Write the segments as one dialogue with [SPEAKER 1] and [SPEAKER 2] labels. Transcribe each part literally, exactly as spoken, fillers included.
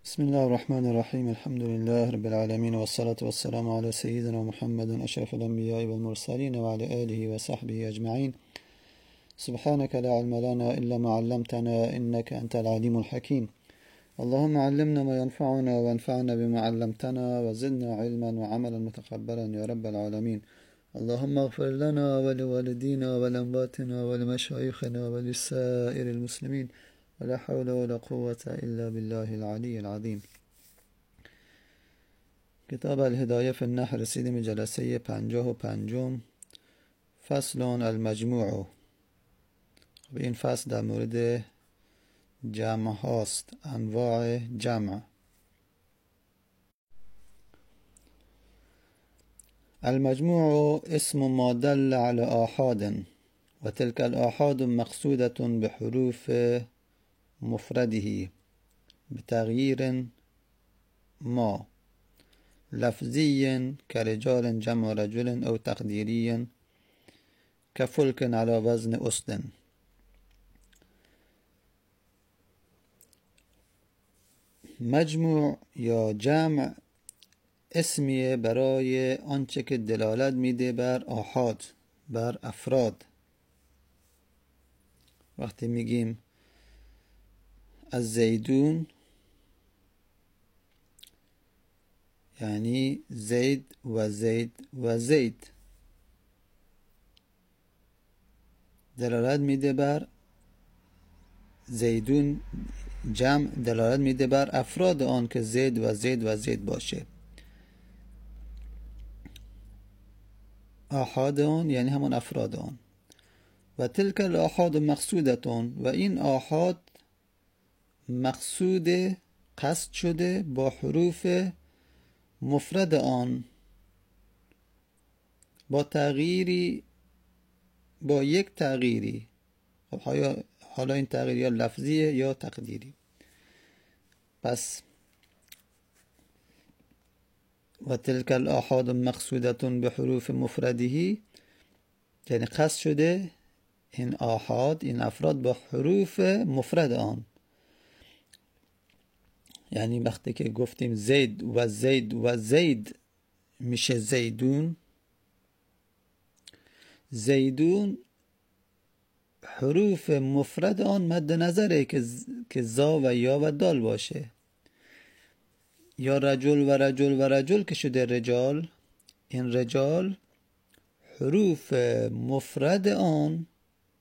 [SPEAKER 1] بسم الله الرحمن الرحيم. الحمد لله رب العالمين، والصلاة والسلام على سيدنا محمد أشرف الأنبياء والمرسلين وعلى آله وصحبه أجمعين. سبحانك لا علم لنا إلا ما علمتنا إنك أنت العليم الحكيم. اللهم علمنا ما ينفعنا وانفعنا بما علمتنا وزدنا علما وعملا متقبلا يا رب العالمين. اللهم اغفر لنا ولوالدينا ولأمواتنا ولمشايخنا ولسائر المسلمين، ولا حول ولا قوة إلا بالله العلي العظيم. کتاب الهدایه فی النحو رسیدیم به جلسه پنجاه و پنجم، فصل المجموع. و این فصل در مورد جمع هاست، انواع جمع. المجموع اسم ما دل على آحاد و تلك الآحاد مقصودة بحروف مفرده بتغییر ما لفظي كرجال جمع رجل أو تقديري كفلك على وزن أسد. مجموع یا جمع اسمیه برای آنچه که دلالت میده بر آحاد، بر افراد. وقتی میگیم از زیدون یعنی زید و زید و زید، دلالت میده بر زیدون. جمع دلالت میده بر افراد آن که زید و زید و زید باشه. آحاد آن یعنی همون افراد آن. و تلک الاحاد مقصودتون، و این آحاد مقصود قصد شده با حروف مفرد آن، با تغییری، با یک تغییری. خب حالا این تغییر یا لفظیه یا تقدیری. پس و تلک الاحاد مقصودتون به حروف مفردهی، یعنی قصد شده این آحاد، این افراد با حروف مفرد آن. یعنی وقتی که گفتیم زید و زید و زید میشه زیدون، زیدون حروف مفرد آن مد نظره که که زا و یا و دال باشه. یا رجل و رجل و رجل که شده رجال، این رجال حروف مفرد آن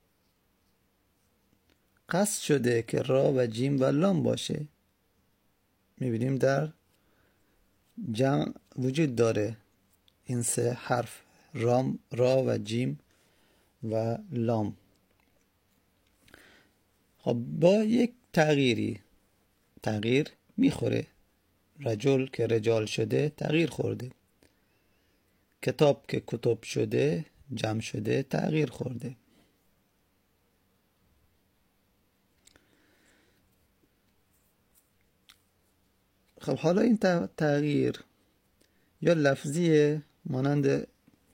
[SPEAKER 1] قصد شده که را و جیم و لام باشه. میبینیم در جمع وجود داره این سه حرف، رام، را و جیم و لام. خب با یک تغییری تغییر میخوره. رجل که رجال شده تغییر خورده، کتاب که کتب شده جمع شده تغییر خورده. خب حالا این تغییر یا لفظیه، مانند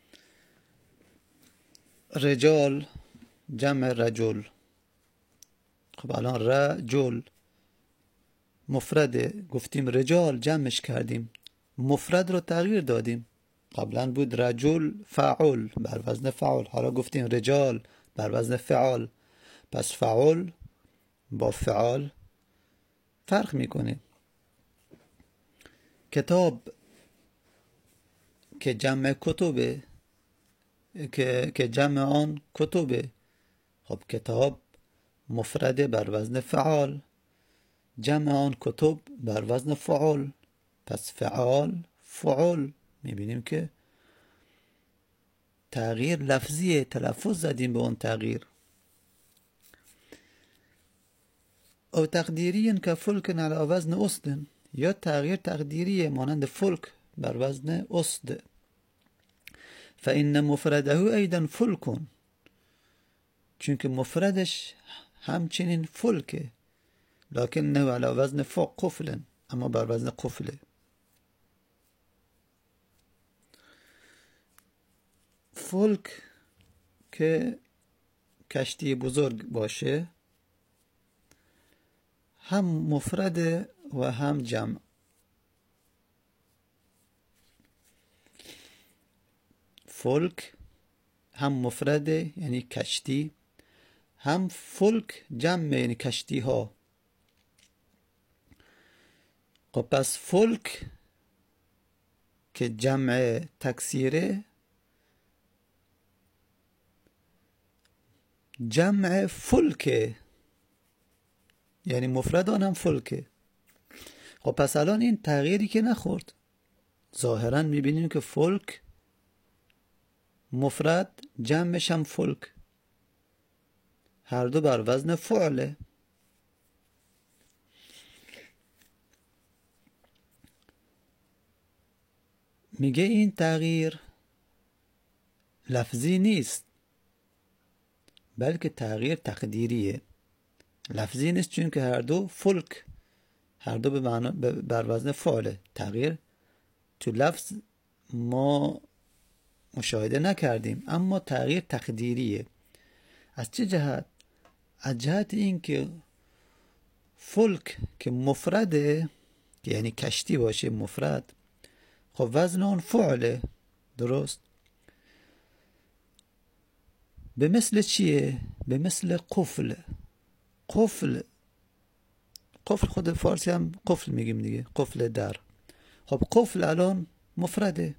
[SPEAKER 1] رجال جمع رجل. خب الان رجل مفرده، گفتیم رجال جمعش کردیم، مفرد رو تغییر دادیم. قبلا بود رجل فعل بر وزن فعل، حالا گفتیم رجال بر وزن فعال. پس فعل با فعال فرق میکنه. کتاب که جمع کتبه، که که جمع آن کتبه. خب کتاب مفرد بر وزن فعال، جمع آن کتب بر وزن فعال. پس فعال فعل. میبینیم که تغییر لفظیه، تلفظ زدیم به اون تغییر. او تقدیری که فلک علی وزن اسد، یا تغییر تقدیریه مانند فلک بر وزن اسد. فإن مفرده ایضا فلکون، چون که مفردش همچنین فلکه، لکن نه علی وزن قفل، اما بر وزن قفله. فلک که کشتی بزرگ باشه هم مفرد و هم جمع. فلک هم مفرده یعنی کشتی، هم فلک جمع یعنی کشتی ها. خب پس فلک که جمع تکثیره، جمع فلکه یعنی مفرد آن هم فلکه. خب پس الان این تغییری که نخورد، ظاهرا میبینیم که فلک مفرد جمعش هم فلک، هر دو بر وزن فعله. میگه این تغییر لفظی نیست بلکه تغییر تقدیریه. لفظی نیست چون که هر دو فلک، هر دو به معنا بر وزن فعله. تغییر تو لفظ ما مشاهده نکردیم، اما تغییر تقدیریه. از چه جهت؟ از جهت این که فلک که مفرده، یعنی کشتی باشه مفرد، خب وزن اون فعله، درست؟ به مثل چیه؟ به مثل قفل. قفل قفل خود فارسی هم قفل میگیم دیگه، قفل در. خب قفل الان مفرده،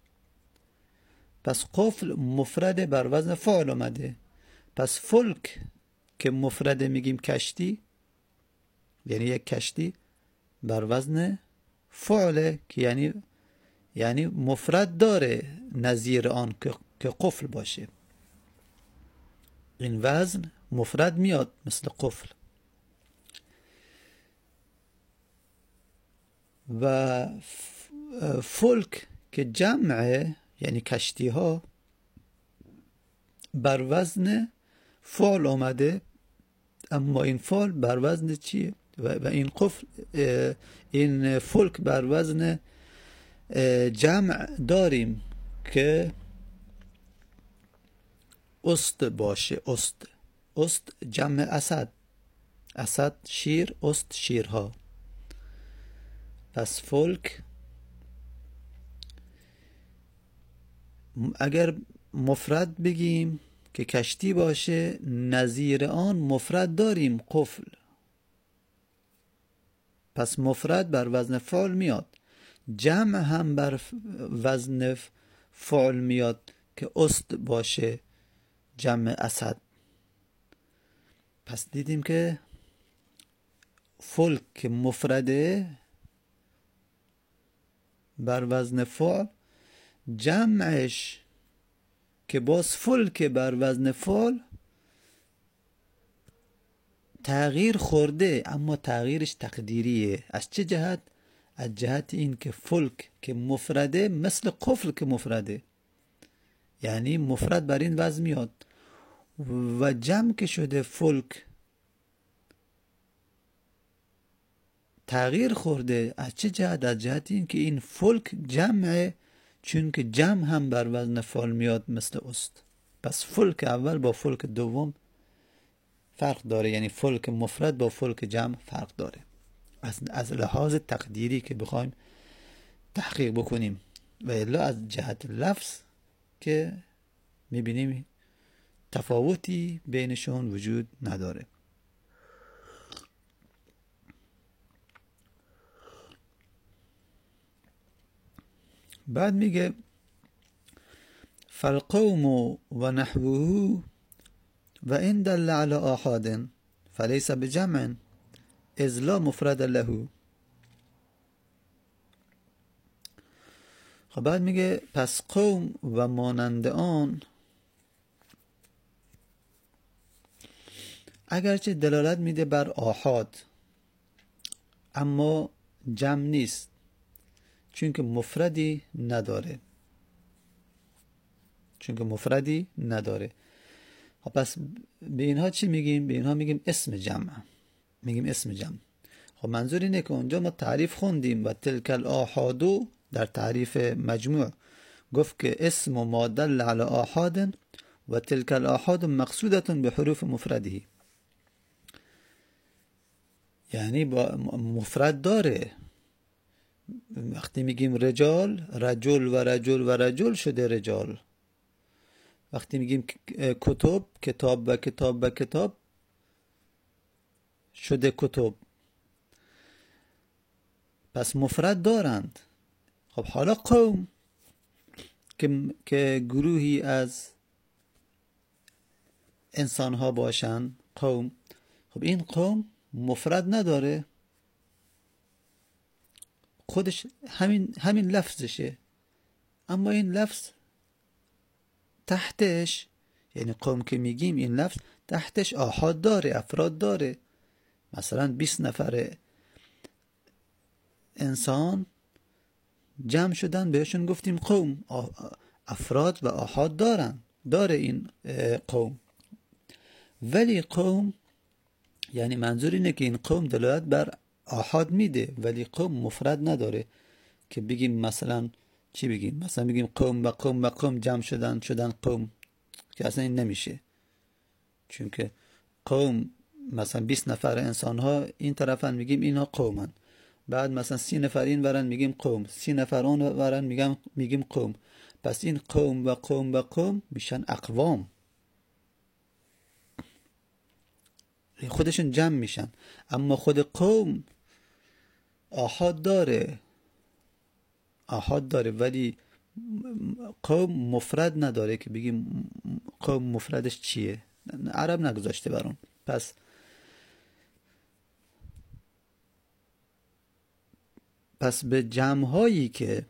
[SPEAKER 1] پس قفل مفرده بر وزن فعل اومده. پس فلک که مفرده میگیم کشتی، یعنی یک کشتی بر وزن فعله که یعنی یعنی مفرد داره نظیر آن که قفل باشه. این وزن مفرد میاد مثل قفل. و فلک که جمعه یعنی کشتی ها بر وزن فعل آمده، اما این فعل بر وزن چیه؟ و این قفل این فلک بر وزن جمع داریم که است باشه. است است جمع اسد، اسد شیر، است شیرها. پس فلک اگر مفرد بگیم که کشتی باشه، نظیر آن مفرد داریم قفل. پس مفرد بر وزن فعل میاد، جمع هم بر وزن فعل میاد که است باشه جمع اسد. پس دیدیم که فلک مفرده بر وزن فعل، جمعش که باز فلک بر وزن فعل تغییر خورده، اما تغییرش تقدیریه. از چه جهت؟ از جهت این که فلک که مفرده مثل قفل که مفرده، یعنی مفرد بر این وزن میاد، و جمع که شده فلک تغییر خورده. از چه جهت؟ از جهت این که این فلک جمعه، چون که جمع هم بر وزن فعل میاد مثل است. پس فلک اول با فلک دوم فرق داره، یعنی فلک مفرد با فلک جمع فرق داره از, از لحاظ تقدیری که بخوایم تحقیق بکنیم. و الا از جهت لفظ که میبینیم تفاوتی بینشون وجود نداره. بعد میگه فالقوم و نحوه و ان دل على آحاد فلیس بجمع اذ لا مفرد له. خب بعد میگه پس قوم و مانند آن اگرچه دلالت میده بر آحاد، اما جمع نیست چون که مفردی نداره، چون که مفردی نداره. خب پس به اینها چی میگیم؟ به اینها میگیم اسم جمع، میگیم اسم جمع. خب منظور اینه که اونجا ما تعریف خوندیم و تلک الاحادو در تعریف مجموع گفت که اسم ما دل علی آحاد و تلک الاحاد مقصودة به حروف مفرده، یعنی با مفرد داره. وقتی میگیم رجال، رجل و رجل و رجل شده رجال. وقتی میگیم کتب، کتاب و کتاب و کتاب شده کتب. پس مفرد دارند. خب حالا قوم که, که گروهی از انسان ها باشن، قوم، خب این قوم مفرد نداره، خودش همین همین لفظشه، اما این لفظ تحتش، یعنی قوم که میگیم این لفظ تحتش آحاد داره، افراد داره. مثلا بیست نفر انسان جمع شدن بهشون گفتیم قوم، افراد و آحاد دارن، داره این قوم. ولی قوم یعنی منظور اینه که این قوم دلالت بر آحاد میده، ولی قوم مفرد نداره که بگیم مثلا چی بگیم، مثلا بگیم قوم و قوم و قوم جمع شدن شدن قوم، که اصلا این نمیشه. چون که قوم مثلا بیست نفر انسان ها این طرفن میگیم اینا قومن، بعد مثلا سی نفر این ورن میگیم قوم، سی نفر اون ورن میگم میگیم قوم. پس این قوم و قوم و قوم میشن اقوام، خودشون جمع میشن. اما خود قوم آحاد داره، آحاد داره ولی قوم مفرد نداره که بگیم قوم مفردش چیه، عرب نگذاشته برون. پس پس به جمع هایی که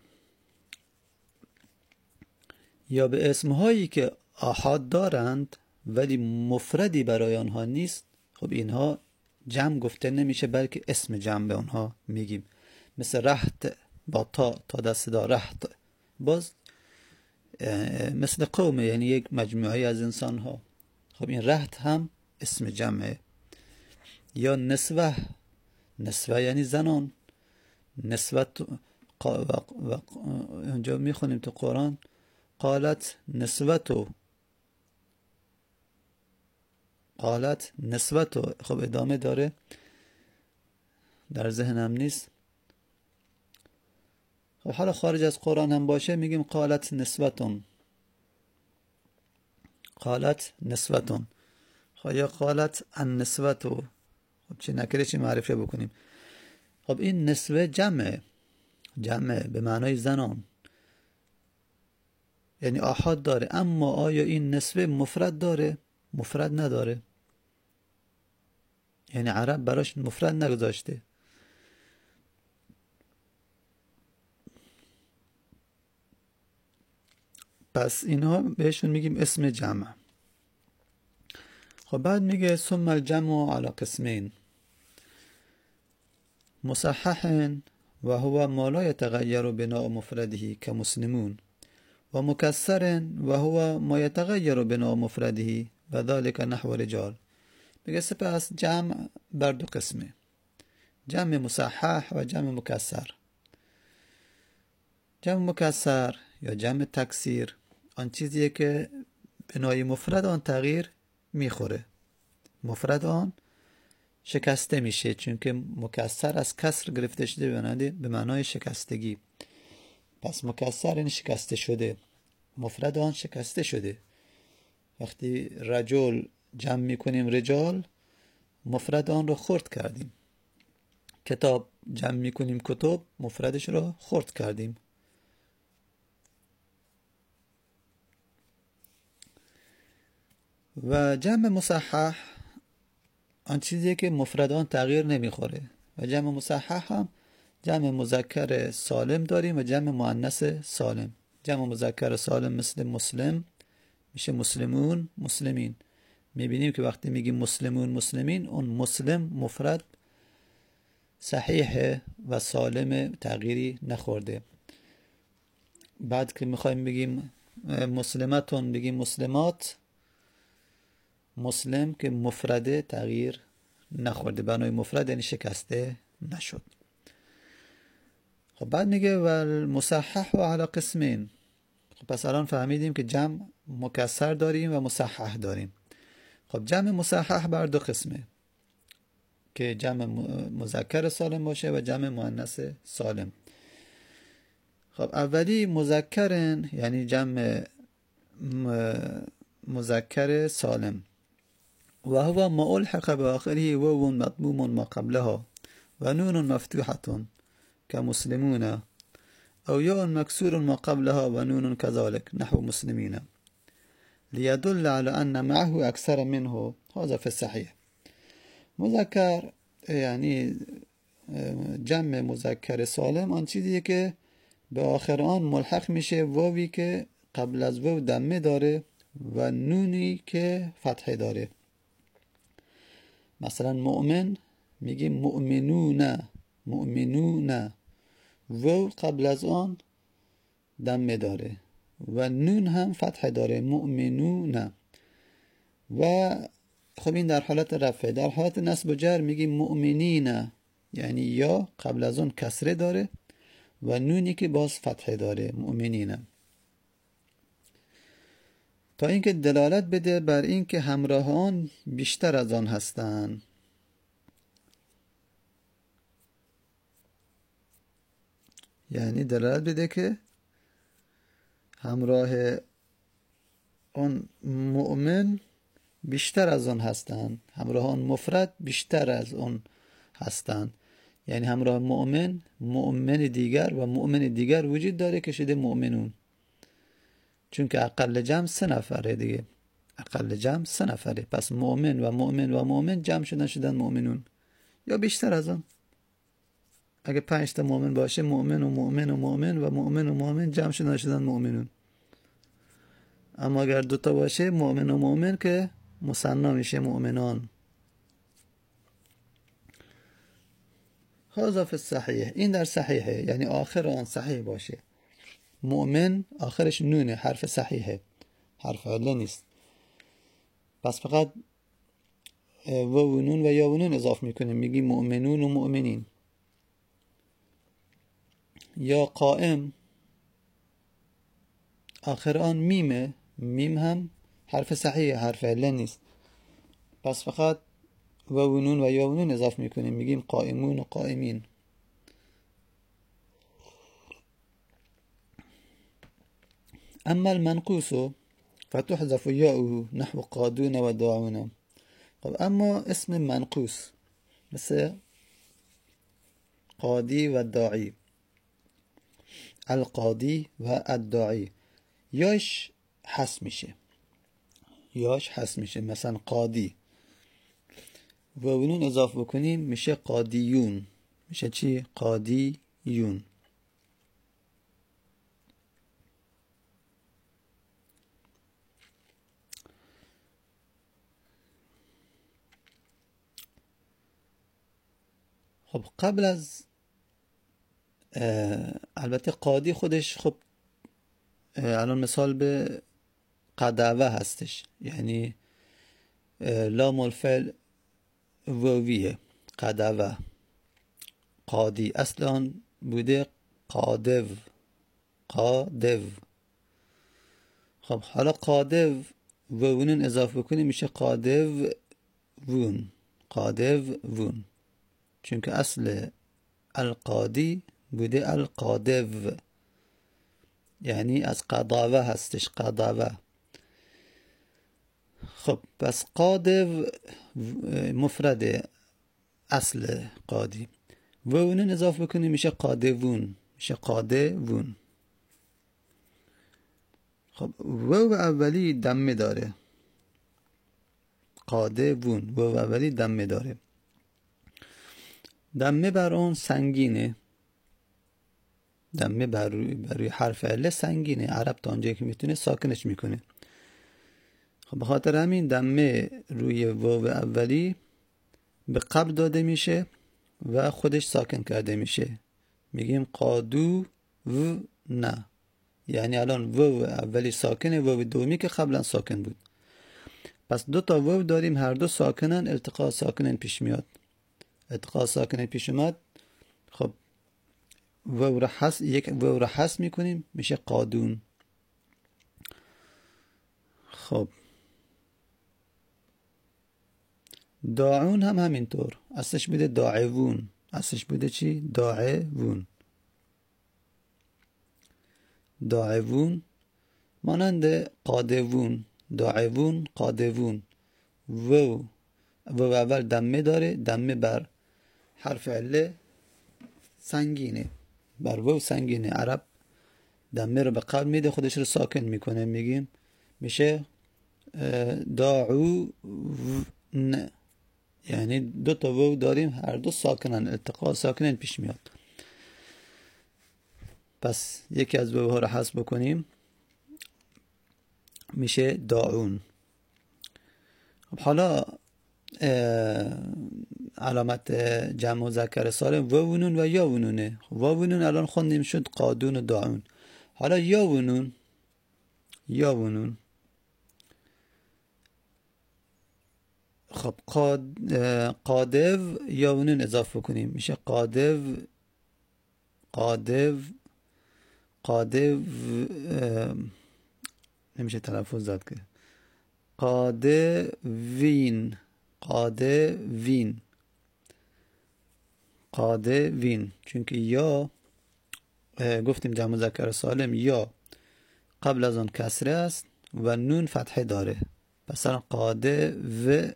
[SPEAKER 1] یا به اسم هایی که آحاد دارند ولی مفردی برای آنها نیست، خب اینها جمع گفته نمیشه، بلکه اسم جمع به آنها میگیم. مثل رهط با تا تا دست دا رهط، باز مثل قومه، یعنی یک مجموعه از انسان ها. خب این رهط هم اسم جمعه. یا نسوه، نسوه یعنی زنان، نسوت و اونجا میخونیم تو قرآن قالت نسوتو، قالت نسوتو. خب ادامه داره، در ذهنم نیست. خب حالا خارج از قرآن هم باشه میگیم قالت نسوتون، قالت نسوتون. خب یا قالت ان نسوتو، خب چه نکره چه معرفه بکنیم. خب این نسوه جمعه، جمعه به معنای زنان، یعنی آحاد داره. اما آیا این نسوه مفرد داره؟ مفرد نداره، یعنی عرب براش مفرد نگذاشته. پس اینها بهشون میگیم اسم جمع. خب بعد میگه ثم الجمع على قسمین، مصحح و هو ما لا يتغير بناء مفرده كمسلمون، و مکسر و هو ما يتغير بناء مفرده و ذلك نحو رجال. میگه سپس جمع بر دو قسمه، جمع مصحح و جمع مکسر. جمع مکسر یا جمع تکسیر آن چیزیه که بنای مفرد آن تغییر میخوره، مفرد آن شکسته میشه، چون که مکسر از کسر گرفته شده به معنای شکستگی. پس مکسر این شکسته شده، مفرد آن شکسته شده. وقتی رجل جمع میکنیم رجال، مفرد آن رو خرد کردیم. کتاب جمع میکنیم کتب، مفردش رو خرد کردیم. و جمع مصحح آن چیزیه که مفرد آن تغییر نمیخوره. و جمع مصحح هم جمع مذکر سالم داریم و جمع مؤنث سالم. جمع مذکر سالم مثل مسلم میشه مسلمون، مسلمین. میبینیم که وقتی میگیم مسلمون، مسلمین، اون مسلم مفرد صحیحه و سالم، تغییری نخورده. بعد که میخوایم بگیم مسلمتون بگیم مسلمات، مسلم که مفرده تغییر نخورده، بنای مفرد یعنی شکسته نشد. خب بعد میگه و المصحح و علی قسمین. خب پس الان فهمیدیم که جمع مکسر داریم و مصحح داریم. خب جمع مصحح بر دو قسمه. که جمع مذکر سالم باشه و جمع مؤنث سالم. خب اولی مذکرن یعنی جمع مذکر سالم و هو ما الحق بآخره واو مضموم ما قبلها و نون مفتوحة كمسلمون او یاء مكسور ما قبلها و نون كذلك نحو مسلمين ليدل على أن معه أكثر منه. هذا في الصحيح. مذکر یعنی جمع مذکر سالم آن چیزیه که به آخر آن ملحق میشه واوی که قبل از واو دمه داره و نونی که فتحه داره. مثلا مؤمن میگیم مؤمنون، مؤمنون، واو قبل از آن دمه داره و نون هم فتحه داره، مؤمنون. و خب این در حالت رفعه. در حالت نصب و جر میگیم مؤمنین، یعنی یا قبل از اون کسره داره و نونی که باز فتحه داره، مؤمنین. تا اینکه دلالت بده بر این که همراه آن بیشتر از آن هستند. یعنی دلالت بده که همراه آن مؤمن بیشتر از آن هستند، همراه آن مفرد بیشتر از آن هستند. یعنی همراه مؤمن مؤمن دیگر و مؤمن دیگر وجود داره که شده مؤمنون، چون که اقل جمع سه نفره دیگه، اقل جمع سه نفره. پس مؤمن و مؤمن و مؤمن جمع شدن شدن مؤمنون یا بیشتر از آن. اگه پنج تا مؤمن باشه مؤمن و مؤمن و مؤمن و مؤمن و مؤمن جمع شدن شدن مؤمنون. اما اگر دوتا باشه مؤمن و مؤمن که مثنا میشه مؤمنان. هذا فی الصحیح. این در صحیحه، یعنی آخر آن صحیح باشه. مؤمن آخرش نونه، حرف صحیحه، حرف عله نیست. پس فقط واو و نون و یا و نون اضافه میکنیم، میگیم مؤمنون و مؤمنین. یا قائم آخر آن میمه، میم هم حرف صحیحه، حرف عله نیست. پس فقط واو و نون و یا و نون اضافه میکنیم، میگیم قائمون و قائمین. اما المنقوص فتحذف یاؤه نحو قادون و داعون. خب اما اسم منقوص مثل قادی و داعی، القادی و الداعی، یاش حذف میشه، یاش حذف میشه. مثلا قادی و نون اضافه بکنیم میشه قادیون. میشه چی؟ قادیون. خب قبل از البته قادی خودش خب الان مثال به قدوه هستش، یعنی لام الفعل واویه، قدوه. قادی اصلا بوده قادو، قادو. خب حالا قادو وونون اضافه کنیم میشه قادو وون، قادو وون، چون که اصل القادی بوده القادو، یعنی از قداوه هستش، قداوه. خب پس قادو مفرد اصل قادی، و اونو اضافه بکنیم میشه قادوون، میشه قادوون. خب واو اولی دمه داره، قادوون واو اولی دمه داره. دمه بر اون سنگینه، دمه بر روی, بر روی حرف عله سنگینه. عرب تا اونجایی که میتونه ساکنش میکنه. خب به خاطر همین دمه روی واو اولی به قبل داده میشه و خودش ساکن کرده میشه. میگیم قادو و نه، یعنی الان واو اولی ساکنه، واو دومی که قبلا ساکن بود. پس دو تا واو داریم، هر دو ساکنن، التقاء ساکنن پیش میاد. التقاء ساکنن پیش اومد، خب واو را حذف، یک واو را حذف میکنیم میشه قادون. خب داعون هم همینطور، اصلش بوده داعوون، اصلش بوده چی؟ داعوون. داعوون مانند قادوون، داعوون، قادوون. وو وو اول دمه داره، دمه بر حرف عله سنگینه، بر وو سنگینه. عرب دمه رو به قبل میده، خودش رو ساکن میکنه، میگیم میشه داعو نه، یعنی دو تا وو داریم هر دو ساکنن، التقاء ساکنن پیش میاد. پس یکی از وو ها رو حذف بکنیم میشه داعون. خب حالا علامت جمع مذکر سالم وونون و یاونونه. وونون الان خوندیم شد قادون و داعون. حالا یاونون، یاونون خب قاد قادو یاونون اضافه کنیم میشه قادو، قادو، قادو نمیشه تلفظ داد که قادوین، قادوین، قادوین. چون که یا گفتیم جمع مذکر سالم یا قبل از اون کسره است و نون فتحه داره، پس الان قادو،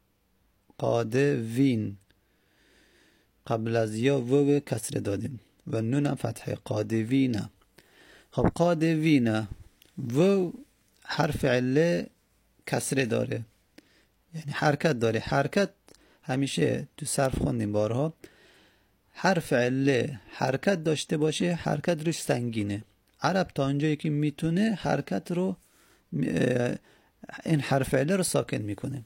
[SPEAKER 1] قادوین، قبل از یا و کسره دادیم و نون هم فتحه، قادوین. خب قادوین و حرف عله کسره داره، یعنی حرکت داره. حرکت همیشه تو صرف خوندیم بارها، حرف عله حرکت داشته باشه حرکت روش سنگینه. عرب تا اونجایی که میتونه حرکت رو، این حرف عله رو ساکن میکنه.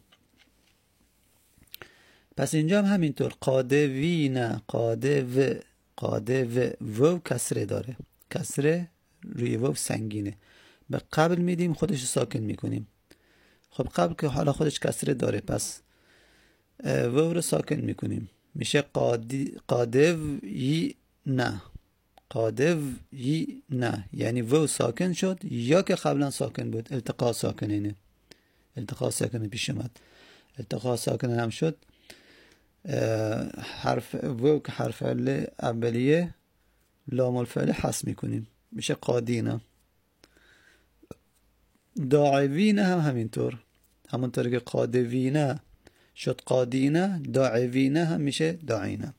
[SPEAKER 1] پس اینجا هم همینطور قادوین، قادو، قادو و کسره داره، کسره روی و سنگینه، به قبل میدیم خودش ساکن میکنیم. خب قبل که حالا خودش کسره داره پس و رو ساکن میکنیم میشه قادی قادو ی نه، قادو ی نه، یعنی و ساکن شد یا که قبلا ساکن بود، التقاء ساکنینه، التقاء ساکنه پیش اومد، التقاء ساکنه هم شد. حرف و که حرف عله اولیه لام الفعل حذف میکنیم میشه قادینا. داعوینه هم همینطور، همونطور که قادوینه شد قادینه، داعوینه هم میشه داعینه.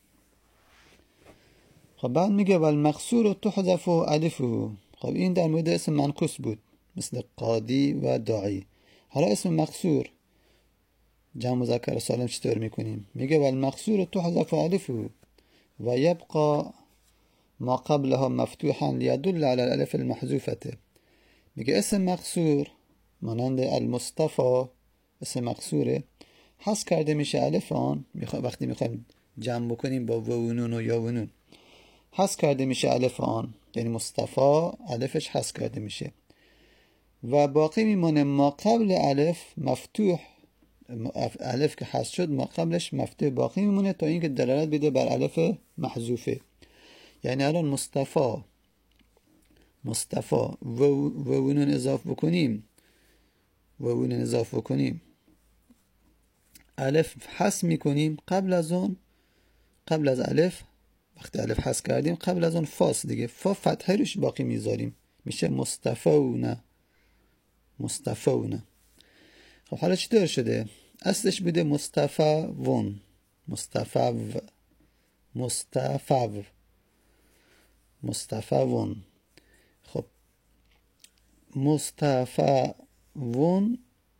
[SPEAKER 1] خب بعد میگه والمقصور تحذف الفه. خب این در مورد اسم منقوص بود مثل قادی و داعی. حالا اسم مقصور جمع مذکر سالم چطور میکنیم؟ میگه والمقصور تحذف الفه و یبقى ما قبلها مفتوحا لیدل علی الالف المحذوفه. میگه اسم مقصور مانند المصطفى، اسم مقصوره، حذف کرده میشه الف آن، وقتی میخوایم جمع بکنیم با وونون و یاونون حذف کرده میشه الف آن، یعنی مصطفی الفش حذف کرده میشه و باقی میمونه ما قبل الف مفتوح. الف که حذف شد ما قبلش مفتوح باقی میمونه تا اینکه دلالت بده بر الف محذوفه. یعنی الان مصطفی، مصطفی و وونون اضافه بکنیم، وونون اضافه بکنیم الف حذف میکنیم، قبل از اون، قبل از الف وقتی الف حذف کردیم قبل از اون فاست دیگه، فا فتحه روش باقی میذاریم میشه مصطفون، مصطفون. خب حالا چطور شده؟ اصلش بوده مصطفون، مصطفو، مصطفو، مصطفون. خب مصطفون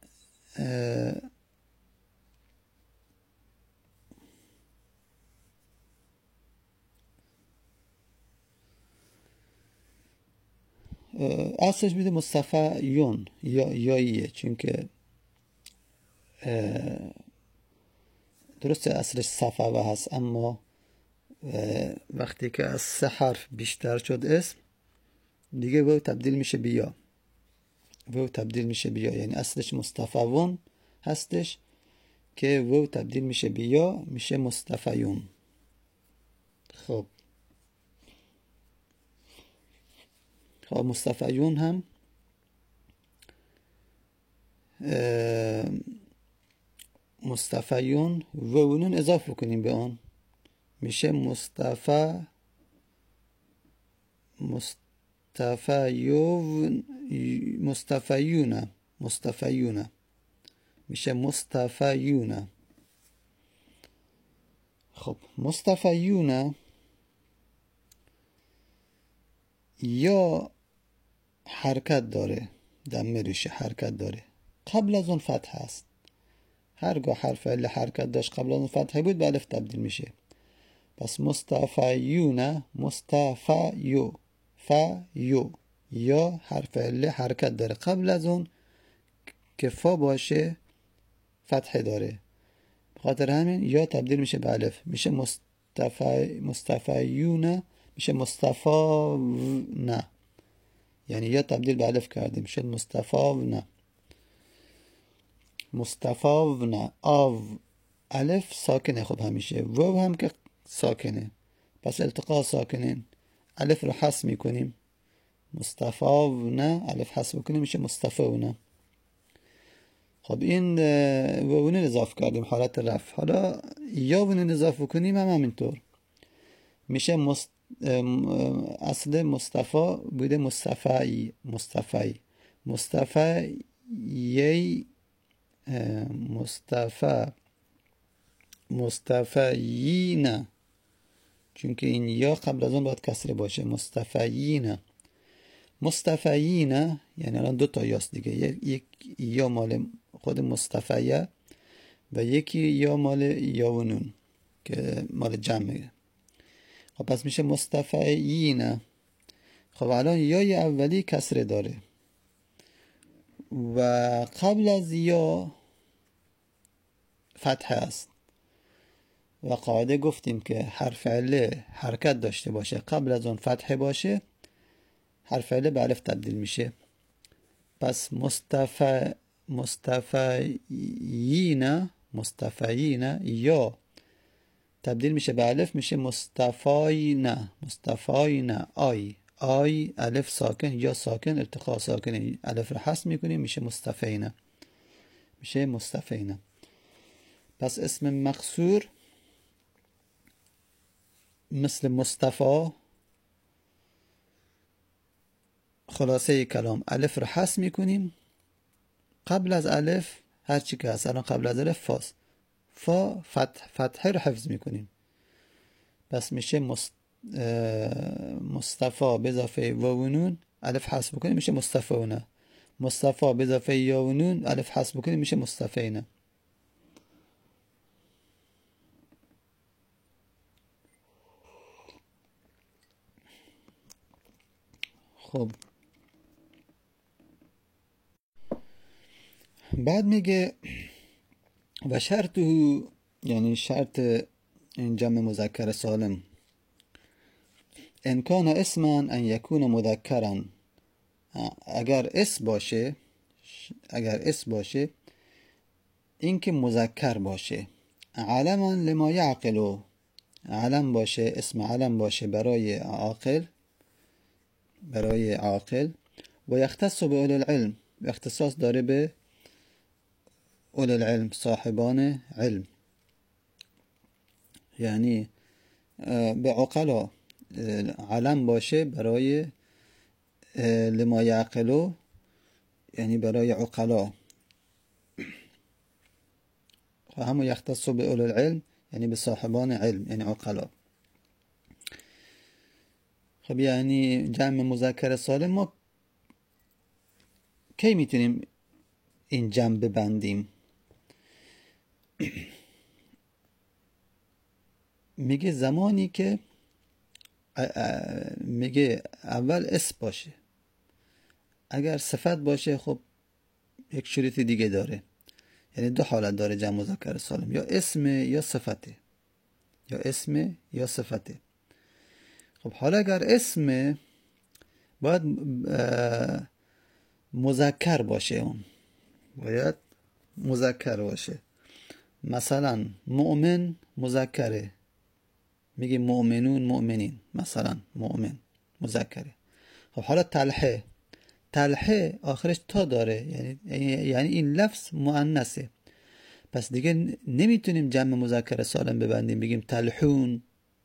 [SPEAKER 1] اصلش میده مصطفیون یا یاییه، چون که درسته اصلش صفوه هست اما وقتی که از سه حرف بیشتر شد اسم دیگه و تبدیل میشه بیا، و تبدیل میشه بیا، یعنی اصلش مصطفیون هستش که و تبدیل میشه بیا میشه مصطفیون. خب خب مصطفیون هم مصطفیون و و نون اضافه کنیم به آن میشه مصطفی مصطفیون مصطفیون مصطفیون میشه مصطفیون. خب مصطفیون یا حرکت داره، دم ریشه حرکت داره، قبل از اون فتح هست. هرگاه حرف عله حرکت داشت قبل از اون فتح بود به الف تبدیل میشه. پس مصطفیون مصطفیو فیو یا حرف عله حرکت داره قبل از اون که فا باشه فتح داره، بخاطر همین یا تبدیل میشه به الف میشه مصطفی مصطفیون میشه مصطفاون، یعنی یا تبدیل به الف کردیم شد مصطفاون مصطفاون. آو الف ساکنه خب همیشه، واو هم که ساکنه، پس التقاء ساکنین الف رو حذف میکنیم مصطفاون، الف حذف میکنیم میشه مصطفاون. خب این واو اضافه کردیم حالت رفع. حالا یا ون اضافه کنیم هم همینطور میشه مست... اصل مصطفی بوده مصطفی مصطفی مصطفی یی مصطفی مصطفیین، چون که این یا قبل از اون باید کسره باشه مصطفیین مصطفیین، یعنی الان دو تا یاست دیگه، یک یا مال خود مصطفیه و یکی یا مال یاونون که مال جمعه. خب پس میشه مصطفیین. خب الان یای اولی کسره داره و قبل از یا فتحه است و قاعده گفتیم که حرف عله حرکت داشته باشه قبل از اون فتحه باشه حرف عله به الف تبدیل میشه. پس مصطفی مصطفیین مصطفیین یا تبدیل میشه به الف میشه مصطفیین مصطفیین آی آی الف ساکن یا ساکن التقاء ساکن الف رو حذف میکنیم میشه مصطفیین میشه مصطفیین. پس اسم مقصور مثل مصطفی خلاصه کلام الف رو حذف میکنیم قبل از الف هرچی که هست الان قبل از الف فاست فا فتح فتحه رو حفظ میکنیم پس میشه مص... مصطفی به اضافه واو و نون الف حذف بکنیم میشه مصطفیون، مصطفی به اضافه یا و نون الف حذف بکنیم میشه مصطفیین. خب بعد میگه و شرطه، یعنی شرط این جمع مذکر سالم ان کان اسما ان یکون مذکرا، اگر اسم باشه اگر اسم باشه این که مذکر باشه، علما لما یعقلو علم باشه، اسم علم باشه برای عاقل برای عاقل و یختص به اول العلم و اختصاص داره به اول العلم صاحبان علم، یعنی به عقلا علم باشه برای لما یعقلو یعنی برای عقلا، همون یختص به اول العلم یعنی به صاحبان علم یعنی عقلا. خب یعنی جمع مذکر سالم ما کی میتونیم این جمع ببندیم؟ میگه زمانی که میگه اول اسم باشه، اگر صفت باشه خب یک شروط دیگه داره، یعنی دو حالت داره جمع مذکر سالم، یا اسم یا صفته یا اسم یا صفته. خب حالا اگر اسم باید مذکر باشه، اون باید مذکر باشه، مثلا مؤمن مذکره میگه مؤمنون مؤمنین، مثلا مؤمن مذکره. خب حالا تلحه تلحه آخرش تا داره، یعنی یعنی این لفظ مؤنثه، پس دیگه نمیتونیم جمع مذکر سالم ببندیم بگیم تلحون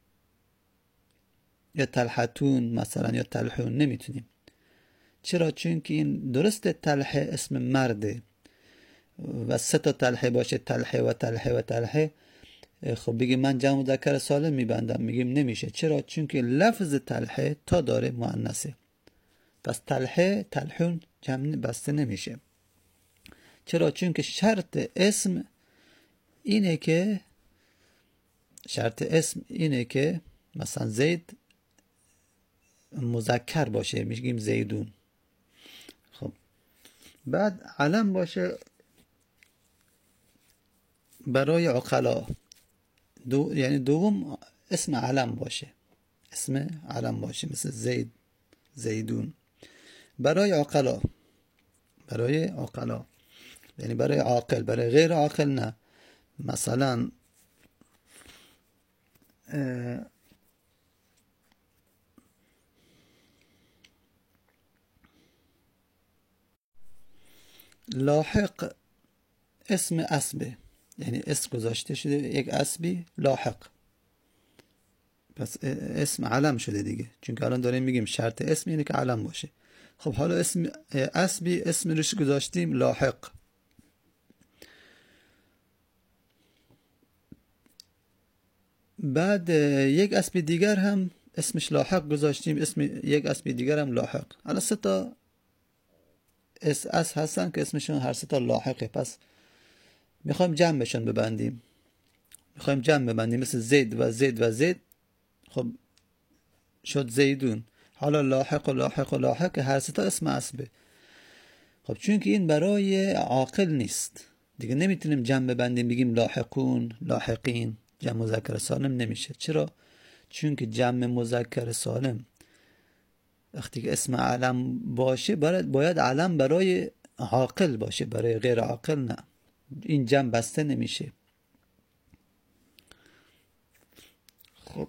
[SPEAKER 1] یا تلحتون مثلا یا تلحون، نمیتونیم. چرا؟ چون که این درسته تلحه اسم مرده و سه تا تلحه باشه، تلحه و تلحه و تلحه، خب بگیم من جمع مذکر سالم میبندم، میگیم نمیشه. چرا؟ چون که لفظ تلحه تا داره مؤنثه، پس تلحه تلحون جمع بسته نمیشه. چرا؟ چون که شرط اسم اینه که شرط اسم اینه که مثلا زید مذکر باشه، میگیم زیدون. خب بعد علم باشه برای عقلا، دو یعنی دوم اسم علم باشه، اسم علم باشه مثل زید، زیدون. برای عقلا، برای عقلا یعنی برای عاقل، برای غیر عاقل نه. مثلا لاحق اسم اسبه، یعنی اسم گذاشته شده یک اسبی لاحق، پس اسم علم شده دیگه، چون که الان داریم میگیم شرط اسم اینه که علم باشه. خب حالا اسم اسبی اسم روش گذاشتیم لاحق، بعد یک اسب دیگر هم اسمش لاحق گذاشتیم، اسم یک اسب دیگر هم لاحق. الان سه تا اس اس هستن که اسمشون هر سه تا لاحقه، پس میخوایم جمعشون ببندیم، میخوایم جمع ببندیم مثل زید و زید و زید. خب شد زیدون. حالا لاحق و لاحق و لاحق هر سه تا اسم اسبه. خب چون که این برای عاقل نیست دیگه نمیتونیم جمع ببندیم بگیم لاحقون لاحقین، جمع مذکر سالم نمیشه. چرا؟ چون که جمع مذکر سالم وقتی که اسم علم باشه باید باید علم برای عاقل باشه، برای غیر عاقل نه. این جمع بسته نمیشه. خب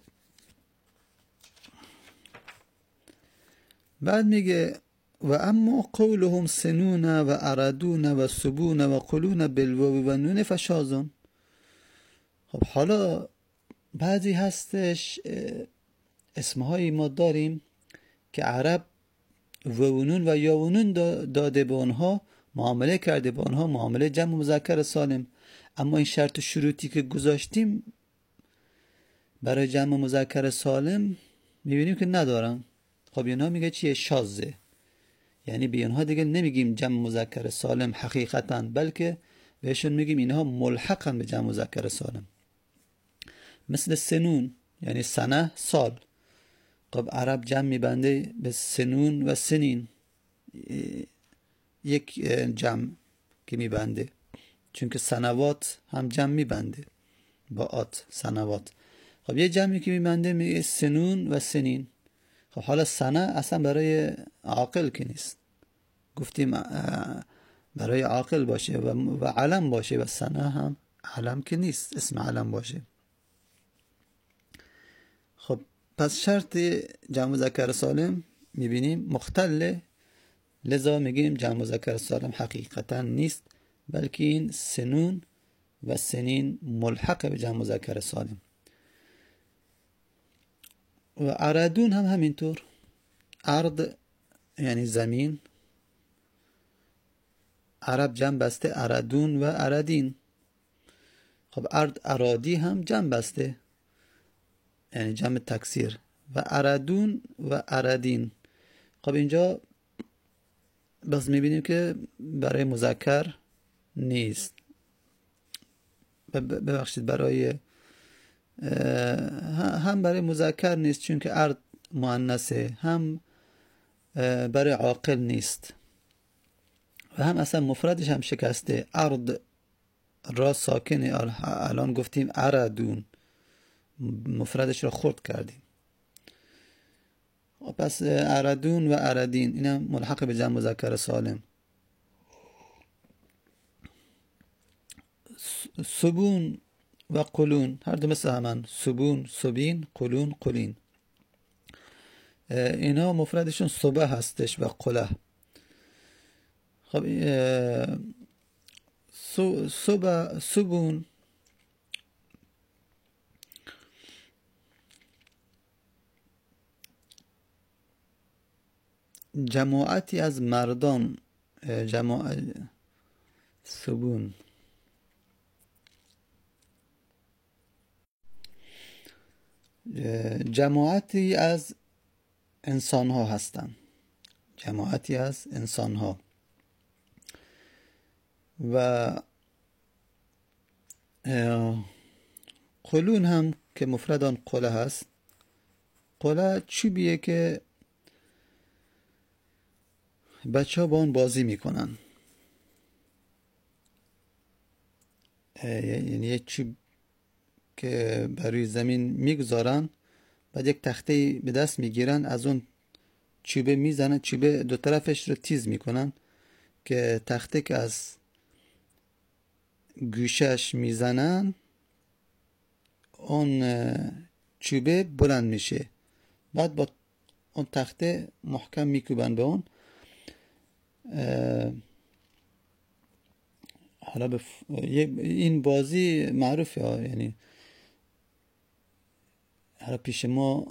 [SPEAKER 1] بعد میگه و اما قولهم سنون و اردون و سبون و قلون بالواو و نون فشازون. خب حالا بعضی هستش اسمهایی ما داریم که عرب وونون و یاونون داده به آنها، معامله کرده به آنها معامله جمع مذکر سالم، اما این شرط شروطی که گذاشتیم برای جمع مذکر سالم میبینیم که ندارن. خب اینها میگه چیه؟ شاذه، یعنی به اینها دیگه نمیگیم جمع مذکر سالم حقیقتا، بلکه بهشون میگیم اینها ملحقن به جمع مذکر سالم. مثل سنون یعنی سنه سال. خب عرب جمع میبنده به سنون و سنین، یک جمع که میبنده، چون که سنوات هم جمع میبنده با آت، سنوات. خب یه جمعی که میبنده میگه سنون و سنین. خب حالا سنه اصلا برای عاقل که نیست، گفتیم برای عاقل باشه و علم باشه، و سنه هم علم که نیست، اسم علم باشه. خب پس شرط جمع مذکر سالم میبینیم مختله، لذا میگیم جمع مذکر سالم حقیقتا نیست، بلکه این سنون و سنین ملحق به جمع مذکر سالم. و اردون هم همینطور. ارض یعنی زمین، عرب جمع بسته اردون و اردین. خب ارض ارادی هم جمع بسته، یعنی جمع تکسیر، و اردون و اردین. خب اینجا بس میبینیم که برای مذکر نیست، ببخشید برای هم برای مذکر نیست چون که ارض مؤنثه، هم برای عاقل نیست، و هم اصلا مفردش هم شکسته. ارض را ساکنه، الان گفتیم اردون، مفردش را خرد کردیم. پس اردون و اردین این هم ملحق به جمع مذکر سالم. سبون و قلون هر دو مثل همان، سبون سبین، قلون قلین. اینا مفردشون صبح هستش و قله. خب صبح صبون جماعتی از مردان، جماعت صبون جماعتی از انسان ها هستند، جماعتی از انسان ها و قلون هم که مفرد آن قله هست. قله چوبیه که بچه ها با اون بازی میکنن، یعنی یه چوب که بروی زمین میگذارن، بعد یک تخته به دست میگیرن، از اون چوبه میزنن، چوبه دو طرفش رو تیز میکنن که تخته که از گوشش میزنن اون چوبه بلند میشه، بعد با اون تخته محکم میکوبن به اون. حالا بف... این بازی معروفه ها، یعنی حالا پیش ما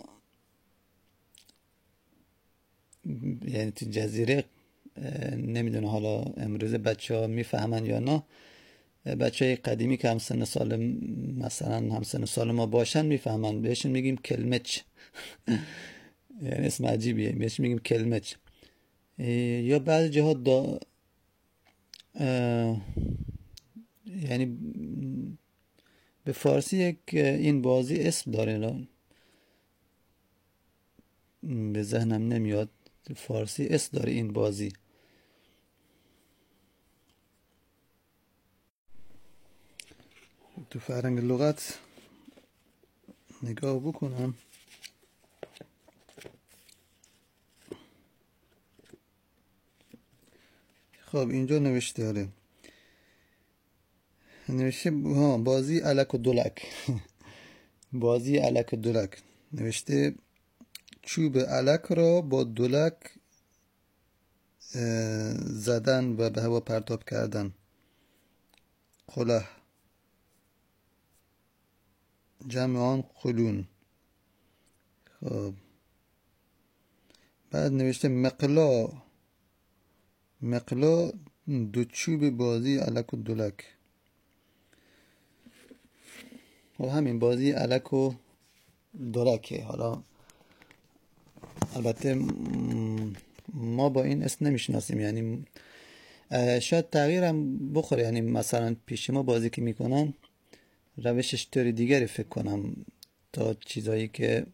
[SPEAKER 1] یعنی تو جزیره نمیدونه حالا امروز بچه ها میفهمن یا نه. بچه های قدیمی که همسن سال مثلا همسن سال ما باشن میفهمن، بهشون میگیم کلمچ یعنی اسم عجیبیه، بهش میگیم کلمچ. یا بعضی جاها دا یعنی به فارسی یک این بازی اسم داره، به ذهنم نمیاد، فارسی اسم داره این بازی. تو فرهنگ لغت نگاه بکنم. خب اینجا نوشته داره، نوشته ها بازی الک و دلک بازی الک و دلک نوشته چوب الک را با دلک زدن و به هوا پرتاب کردن. قله جمع آن قلون. خب بعد نوشته مقلا، مقلا دو چوب بازی الک و دلک. و همین بازی الک و دلکه. حالا البته ما با این اسم نمیشناسیم، یعنی شاید تغییرم بخوره، یعنی مثلا پیش ما بازی که میکنن روشش طور دیگری فکر کنم تا چیزایی که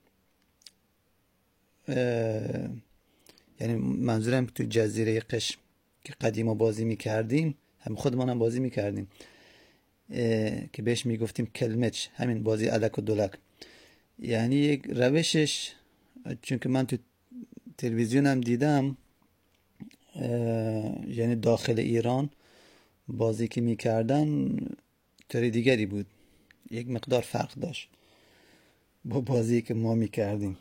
[SPEAKER 1] یعنی منظورم تو جزیره قشم که قدیما بازی میکردیم، هم خودمان هم بازی میکردیم که بهش میگفتیم کلمچ، همین بازی الک و دلک. یعنی یک روشش، چون که من تو تلویزیون هم دیدم، یعنی داخل ایران بازی که میکردن طور دیگری بود، یک مقدار فرق داشت با بازی که ما میکردیم.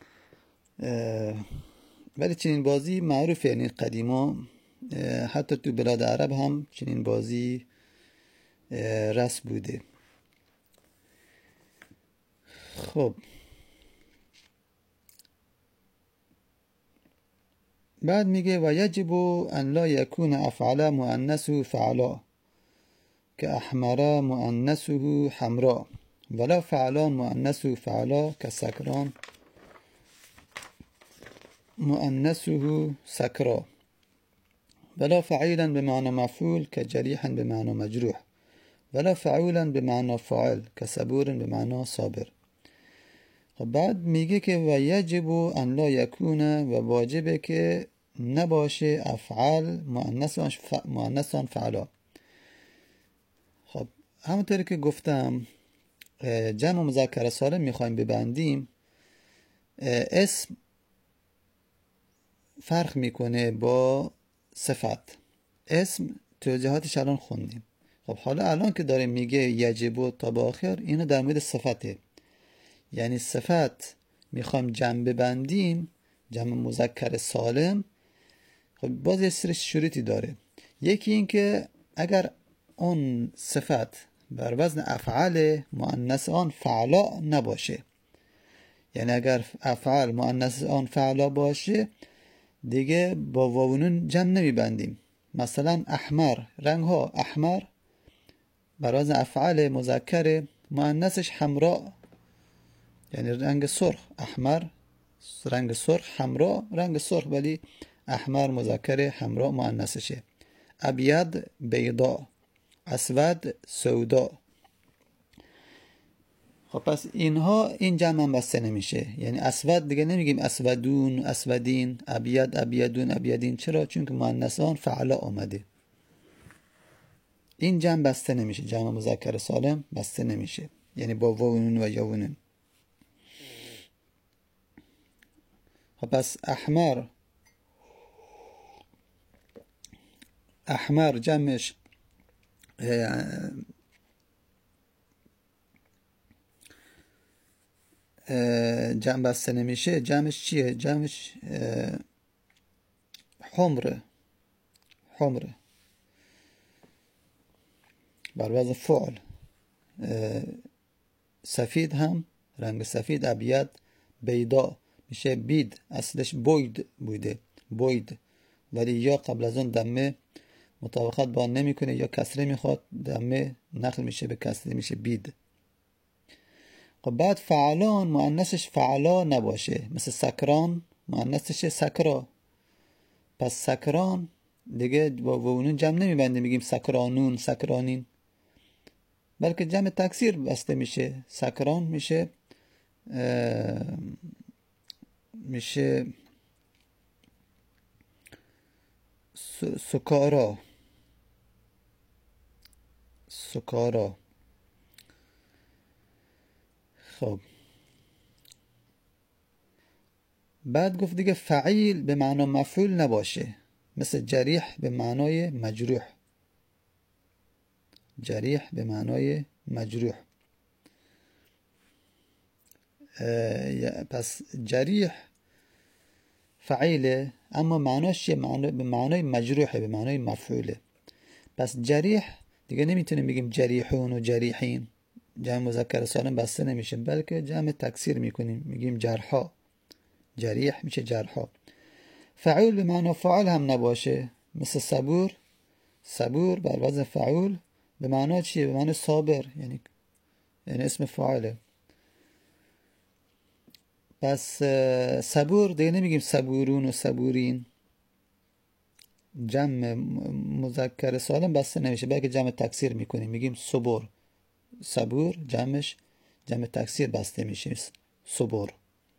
[SPEAKER 1] ولی چنین بازی معروفه، یعنی قدیما حتی تو بلاد عرب هم چنین بازی رسم بوده. خب بعد میگه و یجب ان لا یکون افعل مؤنثه فعلا که احمر مؤنثه حمرا ولا فعلان مؤنثه فعلا که سکران مؤنثه سکرا ولا فعیلا بمعنى مفعول که جریحا بمعنى مجروح ولا فعولا بمعنى فاعل که صبور بمعنى صابر. بعد میگه که و یجب ان لا یکونه، و واجبه که نباشه افعال مؤنثان فعلا. خب همونطوری که گفتم جمع مذکر سالم میخوایم ببندیم، اسم فرق میکنه با صفت. اسم توضیحاتش الان خوندیم. خب حالا الان که داره میگه یجب تا به آخر، اینو در مورد صفته، یعنی صفت میخوایم جمع ببندیم، جمع مذکر سالم. خب باز یه سری شروطی داره. یکی این که اگر اون صفت بر وزن افعال مؤنث آن فعلا نباشه. یعنی اگر افعال مؤنث آن فعلا باشه دیگه با واو و نون جمع نمیبندیم. مثلا احمر، رنگ ها احمر بر وزن افعال مذکر مؤنثش حمراء، یعنی رنگ سرخ. احمر رنگ سرخ، حمراء رنگ سرخ، ولی احمر مذکر، حمراء مؤنثشه. ابیض بیضاء، اسود سوداء. خب پس اینها این جمع هم بسته نمیشه. یعنی اسود دیگه نمیگیم اسودون اسودین، ابیض ابیضون ابیضین. چرا؟ چون که مؤنثان فعلا آمده. این جمع بسته نمیشه، جمع مذکر سالم بسته نمیشه، یعنی با واو و نون و یا و نون. خب پس احمر، احمر جمعش جمع بسته نمیشه. جمعش چیه؟ جمعش حمره، حمره بر وزن فعل. سفید هم رنگ سفید، ابیض بیضاء میشه بید، اصلش بوید بوده، بوید، ولی یا قبل از اون دمه مطابقت با نمیکنه یا کسره میخواد، دمه نقل میشه به کسره، میشه بید. خب بعد فعلان مؤنثش فعلا نباشه، مثل سکران مؤنثش سکرا. پس سکران دیگه با وونون جمع نمیبنده، میگیم سکرانون سکرانین، بلکه جمع تکسیر بسته میشه. سکران میشه میشه سکارا، سکارا. خب بعد گفت دیگه فعیل به معنی مفعول نباشه، مثل جریح به معنای مجروح، جریح به معنای مجروح. پس جریح فعیله اما معناش چیه؟ معنی به معنای مجروحه، به معنای مفعوله. پس جریح دیگه نمیتونیم بگیم جریحون و جریحین، جمع مذکر سالم بسته نمیشه، بلکه جمع تکسیر میکنیم، میگیم جرحا، جریح میشه جرحا. فعول به معنی فاعل هم نباشه، مثل صبور، صبور بر وزن فعول به معنی چیه؟ به معنی صابر، یعنی یعنی اسم فاعله. پس صبور دیگه نمیگیم صبورون و صبورین، جمع مذکر سالم بسته نمیشه، بلکه جمع تکسیر میکنیم، میگیم صبور. صبور جمعش جمع تکسیر بسته میشه، صبور.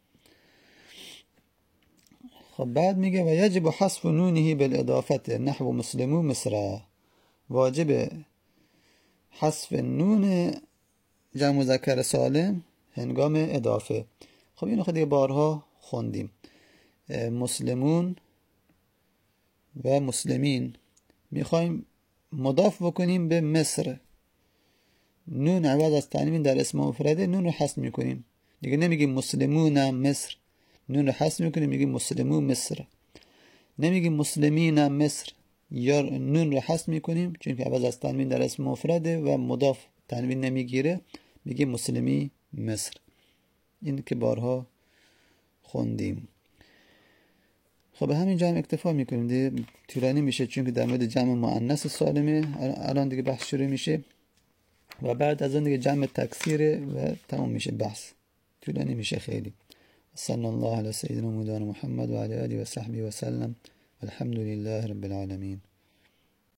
[SPEAKER 1] خب بعد میگه و یجب حذف نونه بالاضافه نحو مسلمو مصر، واجب حذف نون جمع مذکر سالم هنگام اضافه. خب اینو خیلی بارها خوندیم. مسلمون و مسلمین میخوایم مضاف بکنیم به مصر، نون عوض از تنوین در اسم مفرده نون رو حذف میکنیم، دیگه نمیگیم مسلمون مصر، نون رو حذف میکنیم میگیم مسلمون مصر. نمیگیم مسلمین مصر، یا نون رو حذف میکنیم چون که عوض از تنوین در اسم مفرده و مضاف تنوین نمیگیره، میگیم مسلمی مصر. این که بارها خوندیم. خب به همین جمع اکتفا میکنیم دیگه، طولانی میشه چون که در مورد جمع مؤنث سالمه الان دیگه بحث شروع میشه و بعد از اون دیگه جمع تکسیره و تمام میشه بحث، طولانی میشه خیلی. صلی الله علی سیدنا مولانا محمد و علی آله و صحبه و سلم. الحمد لله رب العالمین.